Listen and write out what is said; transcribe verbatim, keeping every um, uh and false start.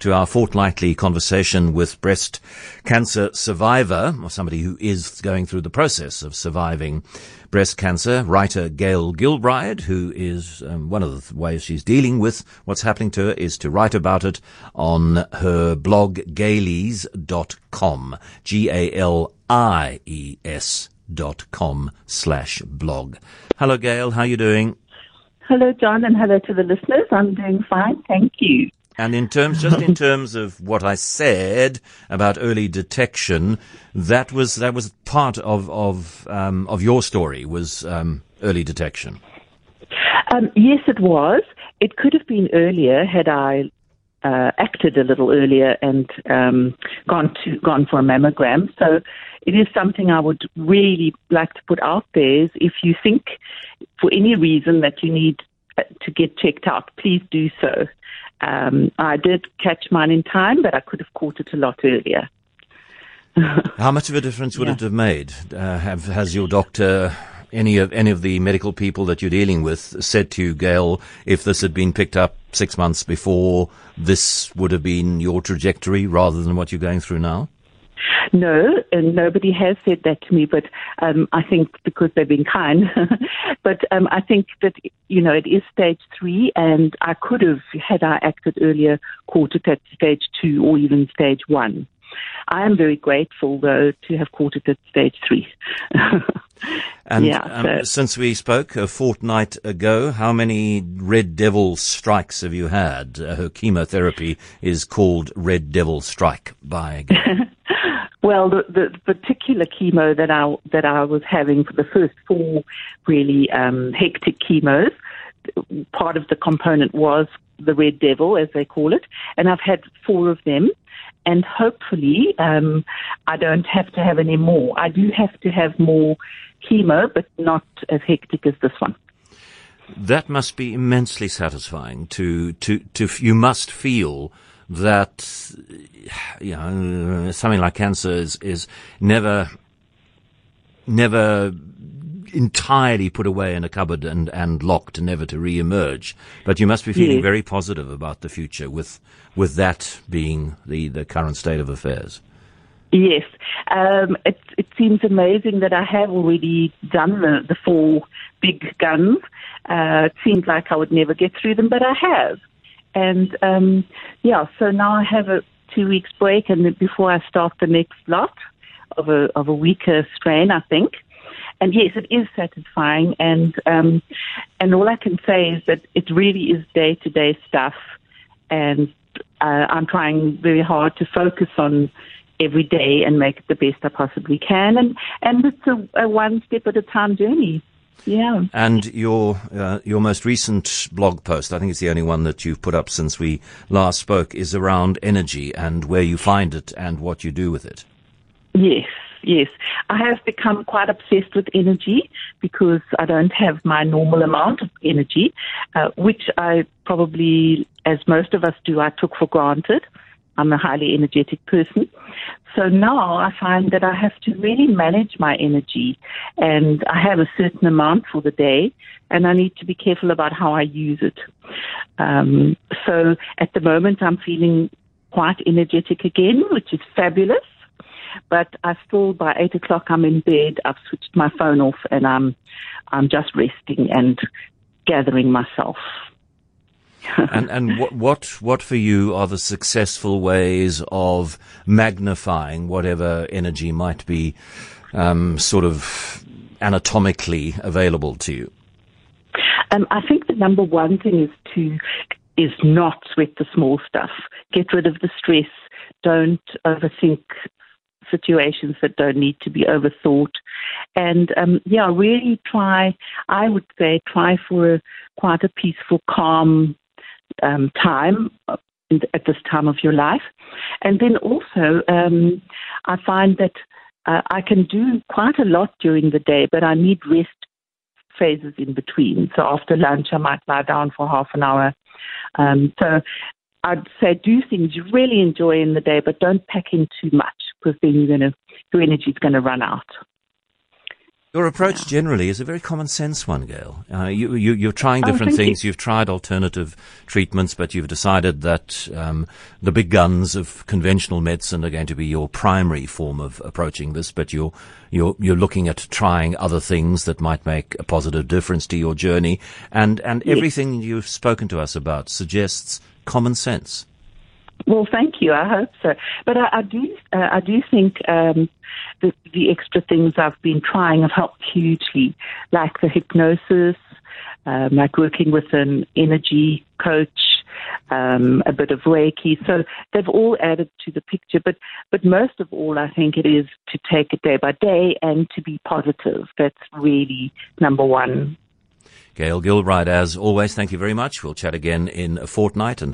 to our fortnightly conversation with breast cancer survivor, or somebody who is going through the process of surviving breast cancer, writer Gail Gilbride, who is um, one of the ways she's dealing with what's happening to her is to write about it on her blog gailies dot com, G A L I E S dot com slash blog. Hello, Gail. How are you doing? Hello, John, and hello to the listeners. I'm doing fine, thank you. And in terms, just in terms of what I said about early detection, that was that was part of of um, of your story was um, early detection. Um, yes, it was. It could have been earlier had I uh, acted a little earlier and um, gone to gone for a mammogram. So it is something I would really like to put out there. Is if you think for any reason that you need to get checked out, please do so. Um, I did catch mine in time, but I could have caught it a lot earlier. How much of a difference would yeah. it have made? Uh, have, has your doctor, any of any of the medical people that you're dealing with, said to you, Gail, if this had been picked up six months before, this would have been your trajectory rather than what you're going through now? No, and nobody has said that to me, but um, I think because they've been kind. but um, I think that, you know, it is stage three, and I could have, had I acted earlier, caught it at stage two or even stage one. I am very grateful, though, to have caught it at stage three. and yeah, um, so. Since we spoke a fortnight ago, how many Red Devil strikes have you had? Uh, her chemotherapy is called Red Devil Strike by Gail. Well, the, the particular chemo that I that I was having for the first four really um, hectic chemos, part of the component was the Red Devil, as they call it, and I've had four of them, and hopefully um, I don't have to have any more. I do have to have more chemo, but not as hectic as this one. That must be immensely satisfying. To to to you must feel that, you know, something like cancer is, is never, never entirely put away in a cupboard and, and locked, never to re-emerge. But you must be feeling yes. very positive about the future with, with that being the, the current state of affairs. Yes. Um, it, it seems amazing that I have already done the, the four big guns. Uh, it seems like I would never get through them, but I have. And, um, yeah, so now I have a two weeks break and then before I start the next lot of a, of a weaker strain, I think. And yes, it is satisfying. And, um, and all I can say is that it really is day to day stuff. And, uh, I'm trying very hard to focus on every day and make it the best I possibly can. And, and it's a, a one step at a time journey. Yeah. And your uh, your most recent blog post, I think it's the only one that you've put up since we last spoke, is around energy and where you find it and what you do with it. Yes, yes. I have become quite obsessed with energy because I don't have my normal amount of energy, uh, which I probably, as most of us do, I took for granted. I'm a highly energetic person. So now I find that I have to really manage my energy, and I have a certain amount for the day, and I need to be careful about how I use it. Um, so at the moment I'm feeling quite energetic again, which is fabulous, but I still, by eight o'clock I'm in bed, I've switched my phone off, and I'm, I'm just resting and gathering myself. and and what what what for you are the successful ways of magnifying whatever energy might be um, sort of anatomically available to you? Um, I think the number one thing is to is not sweat the small stuff. Get rid of the stress. Don't overthink situations that don't need to be overthought. And um, yeah, really try. I would say try for a, quite a peaceful, calm Um, time at this time of your life. And then also, um, I find that uh, I can do quite a lot during the day, but I need rest phases in between. So after lunch, I might lie down for half an hour. Um, so I'd say do things you really enjoy in the day, but don't pack in too much because then you're going to, your energy is going to run out. Your approach Yeah. generally is a very common sense one, Gail. Uh, you, you, you're trying Oh, different thank you. things. You've tried alternative treatments, but you've decided that um, the big guns of conventional medicine are going to be your primary form of approaching this. But you're you're you're looking at trying other things that might make a positive difference to your journey. And and Yes. everything you've spoken to us about suggests common sense. Well, thank you. I hope so. But I, I do, uh, I do think um, the, the extra things I've been trying have helped hugely, like the hypnosis, um, like working with an energy coach, um, a bit of Reiki. So they've all added to the picture. But but most of all, I think it is to take it day by day and to be positive. That's really number one. Gail Gilbride, as always, thank you very much. We'll chat again in a fortnight. And